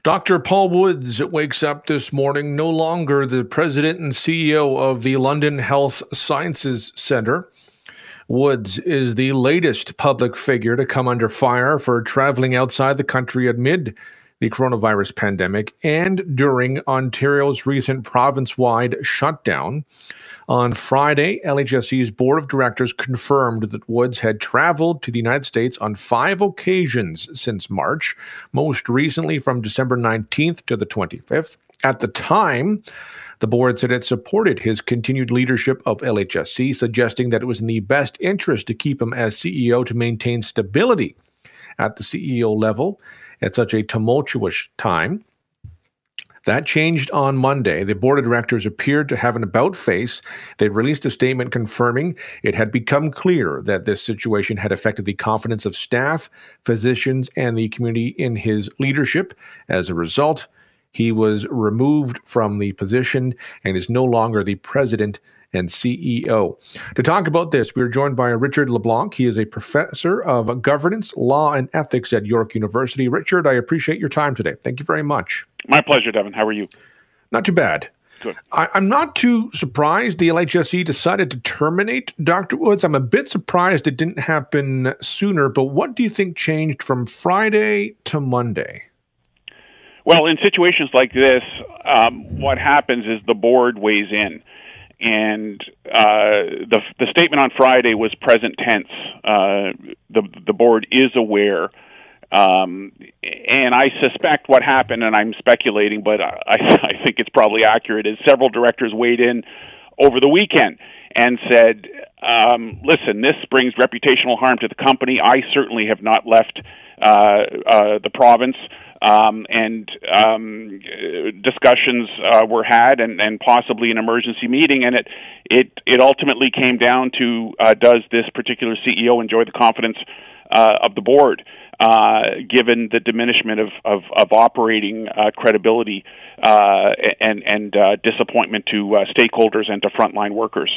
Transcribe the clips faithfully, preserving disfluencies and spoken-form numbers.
Doctor Paul Woods wakes up this morning no longer the president and C E O of the London Health Sciences Centre. Woods is the latest public figure to come under fire for traveling outside the country amid the coronavirus pandemic and during Ontario's recent province-wide shutdown. On Friday, L H S C's board of directors confirmed that Woods had traveled to the United States on five occasions since March, most recently from December nineteenth to the twenty-fifth. At the time, the board said it supported his continued leadership of L H S C, suggesting that it was in the best interest to keep him as C E O to maintain stability at the C E O level at such a tumultuous time. That changed on Monday. The board of directors appeared to have an about-face. They released a statement confirming it had become clear that this situation had affected the confidence of staff, physicians, and the community in his leadership. As a result, he was removed from the position and is no longer the president and C E O. To talk about this, we are joined by Richard LeBlanc. He is a professor of governance, law, and ethics at York University. Richard, I appreciate your time today. Thank you very much. My pleasure, Devin. How are you? Not too bad. Good. I, I'm not too surprised the L H S C decided to terminate Doctor Woods. I'm a bit surprised it didn't happen sooner, but what do you think changed from Friday to Monday? Well, in situations like this, um, what happens is the board weighs in. And uh, the the statement on Friday was present tense. Uh, the the board is aware, um, and I suspect what happened, and I'm speculating, but I, I think it's probably accurate. Is several directors weighed in over the weekend and said, um, "Listen, this brings reputational harm to the company. I certainly have not left uh, uh, the province." Um, and um, discussions uh, were had, and, and possibly an emergency meeting, and it it it ultimately came down to uh, does this particular C E O enjoy the confidence uh, of the board, uh, given the diminishment of of, of operating uh, credibility uh, and and uh, disappointment to uh, stakeholders and to frontline workers.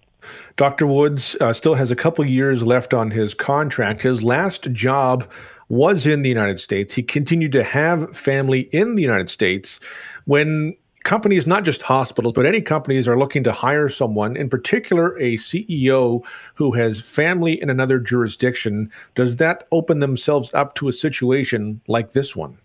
Doctor Woods uh, still has a couple years left on his contract. His last job was in the United States. He continued to have family in the United States. When companies, not just hospitals, but any companies are looking to hire someone, in particular a C E O who has family in another jurisdiction, does that open themselves up to a situation like this one?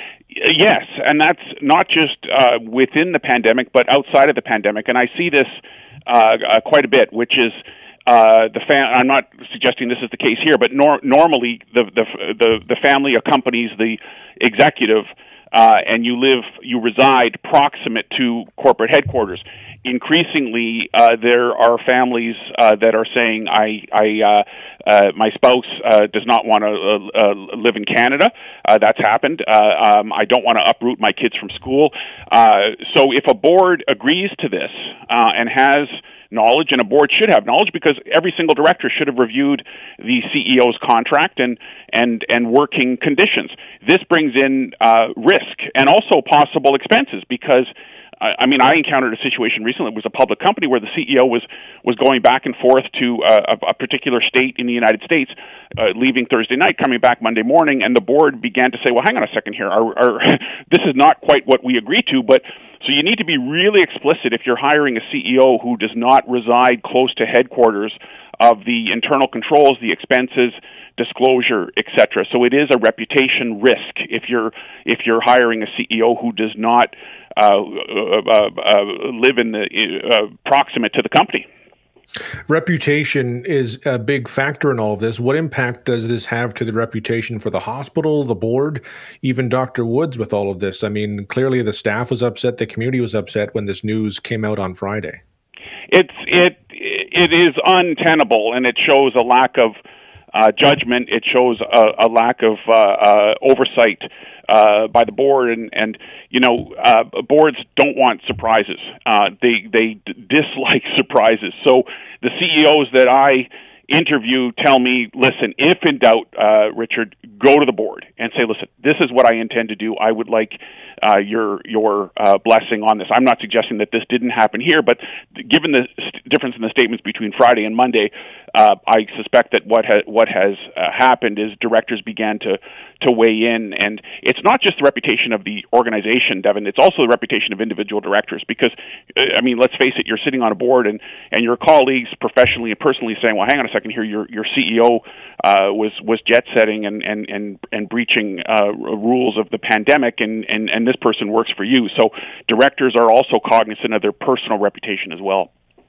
Yes, and that's not just uh, within the pandemic, but outside of the pandemic. And I see this uh, uh, quite a bit, which is Uh, the fam- I'm not suggesting this is the case here, but nor- normally the, the the the family accompanies the executive, uh, and you live, you reside proximate to corporate headquarters. Increasingly, uh, there are families uh, that are saying, "I, I, uh, uh, my spouse uh, does not want to uh, uh, live in Canada." Uh, that's happened. Uh, um, I don't want to uproot my kids from school. Uh, so, if a board agrees to this uh, and has knowledge, and a board should have knowledge because every single director should have reviewed the C E O's contract and and and working conditions. This brings in uh, risk and also possible expenses because I mean, I encountered a situation recently. It was a public company where the C E O was was going back and forth to uh, a, a particular state in the United States, uh, leaving Thursday night, coming back Monday morning, and the board began to say, "Well, hang on a second here. Our, our, this is not quite what we agreed to." But so you need to be really explicit if you're hiring a C E O who does not reside close to headquarters of the internal controls, the expenses, disclosure, et cetera. So it is a reputation risk if you're if you're hiring a C E O who does not uh, uh, uh, live in the uh, proximate to the company. Reputation is a big factor in all of this. What impact does this have to the reputation for the hospital, the board, even Doctor Woods with all of this? I mean, clearly the staff was upset, the community was upset when this news came out on Friday. It's it it is untenable, and it shows a lack of uh, judgment. It shows a, a lack of uh, uh, oversight uh, by the board, and and you know uh, boards don't want surprises. Uh, they they d- dislike surprises. So the C E Os that I interview tell me, listen, if in doubt, uh, Richard, go to the board and say, listen, this is what I intend to do. I would like uh, your your uh, blessing on this. I'm not suggesting that this didn't happen here, but given the st- difference in the statements between Friday and Monday, uh, I suspect that what ha- what has uh, happened is directors began to to weigh in, and it's not just the reputation of the organization, Devin. It's also the reputation of individual directors. Because, uh, I mean, let's face it, you're sitting on a board, and, and your colleagues, professionally and personally, saying, "Well, hang on a second here. Your your C E O uh, was was jet setting and and and and breaching uh, rules of the pandemic, and, and and this person works for you." So directors are also cognizant of their personal reputation as well.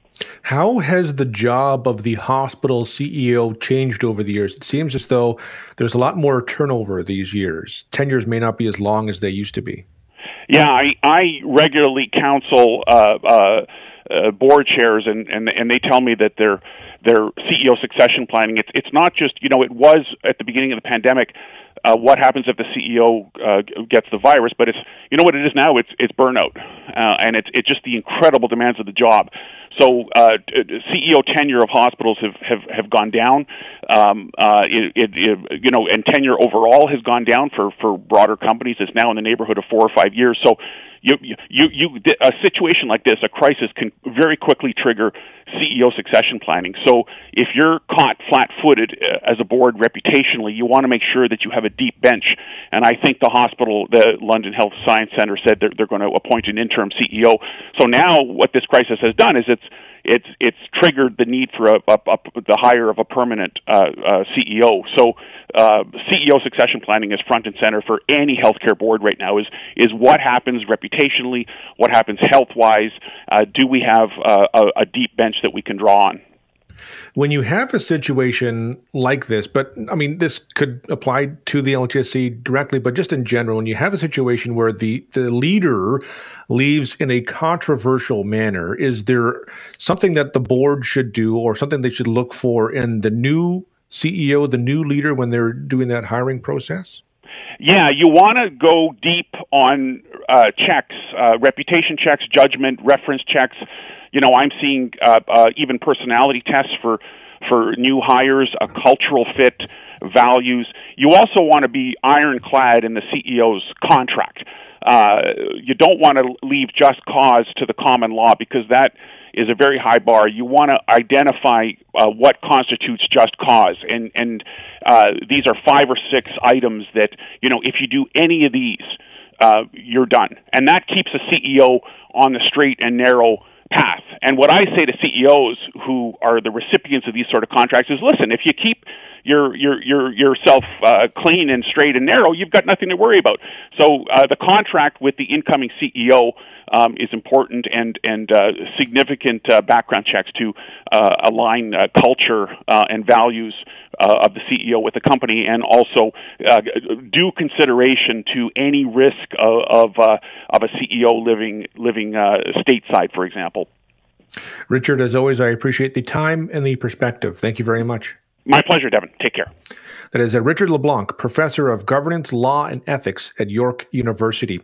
How has the job of the hospital C E O changed over the years? It seems as though there's a lot more turnover these years. Tenures may not be as long as they used to be. Yeah, I, I regularly counsel uh, uh, uh, board chairs, and, and and they tell me that their their C E O succession planning. It's it's not just, you know, it was at the beginning of the pandemic. Uh, what happens if the C E O uh, gets the virus? But it's, you know what it is now? It's it's burnout, uh, and it's it's just the incredible demands of the job. So uh, C E O tenure of hospitals have, have, have gone down. Um, uh, it, it, it, you know, and tenure overall has gone down for, for broader companies. It's now in the neighborhood of four or five years. So you, you, you, a situation like this, a crisis, can very quickly trigger C E O succession planning. So if you're caught flat-footed as a board reputationally, you want to make sure that you have a deep bench. And I think the hospital, the London Health Science Centre, said they're, they're going to appoint an interim C E O. So now what this crisis has done is it's it's it's triggered the need for a, a, a, the hire of a permanent uh, uh, C E O. So uh, C E O succession planning is front and center for any healthcare board right now. Is is what happens reputationally, what happens health-wise. Uh, do we have uh, a, a deep bench that we can draw on? When you have a situation like this, but I mean, this could apply to the L H S C directly, but just in general, when you have a situation where the, the leader leaves in a controversial manner, is there something that the board should do or something they should look for in the new C E O, the new leader, when they're doing that hiring process? Yeah, you want to go deep on uh, checks, uh, reputation checks, judgment, reference checks. You know, I'm seeing uh, uh, even personality tests for for new hires, a cultural fit, values. You also want to be ironclad in the C E O's contract. Uh, you don't want to leave just cause to the common law, because that is a very high bar. You want to identify uh, what constitutes just cause, and and uh, these are five or six items that, you know, if you do any of these, uh, you're done, and that keeps a C E O on the straight and narrow path. And what I say to C E Os who are the recipients of these sort of contracts is, listen, if you keep your your your yourself uh, clean and straight and narrow, you've got nothing to worry about. So uh, the contract with the incoming C E O um, is important, and and uh, significant uh, background checks to uh, align uh, culture uh, and values uh, of the C E O with the company, and also uh, due consideration to any risk of of, uh, of a C E O living living uh, stateside, for example. Richard, as always, I appreciate the time and the perspective. Thank you very much. My pleasure, Devin. Take care. That is uh, Richard LeBlanc, Professor of Governance, Law, and Ethics at York University.